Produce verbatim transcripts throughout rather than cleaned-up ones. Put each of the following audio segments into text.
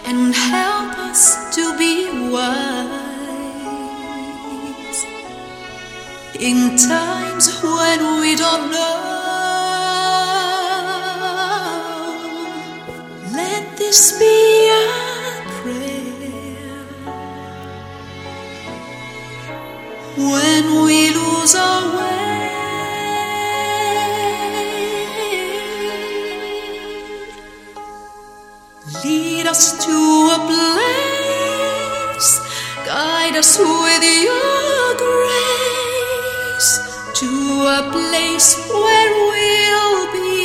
and help us to be wise in times when we don't know. Let this be our prayer when we lose our way. Lead us to a place, guide us with your grace, to a place where we'll be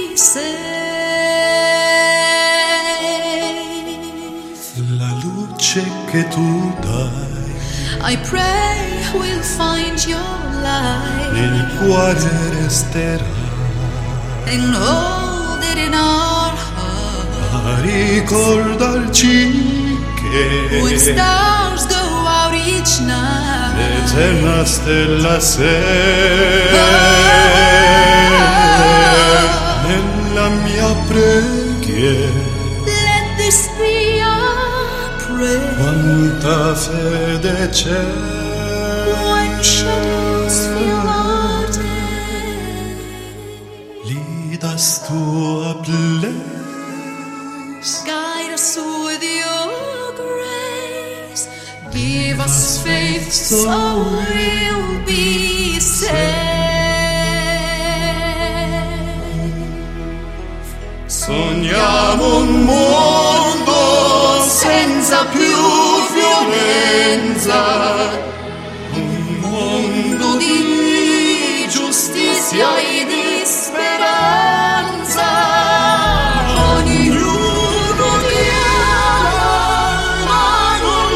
safe. La luce che tu dai, I pray we'll find your light nel cuore resterà, and hold it in our heart. a ricordarci When che stars go out each night, l'eterna stella sei. Nella mia preghiera let this be our prayer. quanta fede c'è. When shadows fill our day, Lead us to a place, guide us with your grace. Give us faith so we'll be safe. sogniamo un mondo senza più violenza, un mondo di giustizia e di speranza. Ognuno diama non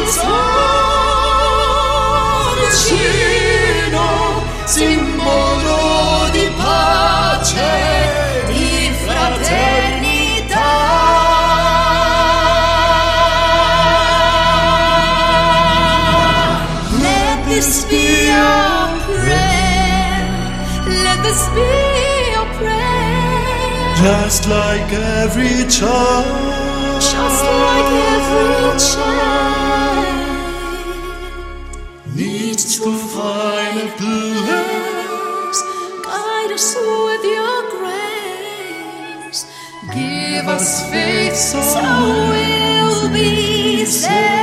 solo vicino, simbolo di pace, di fraternità. Let this be your prayer. Let this be your prayer. Just like every child, Just like every child needs to find a place. guide us with your grace. Give us faith so we'll be safe.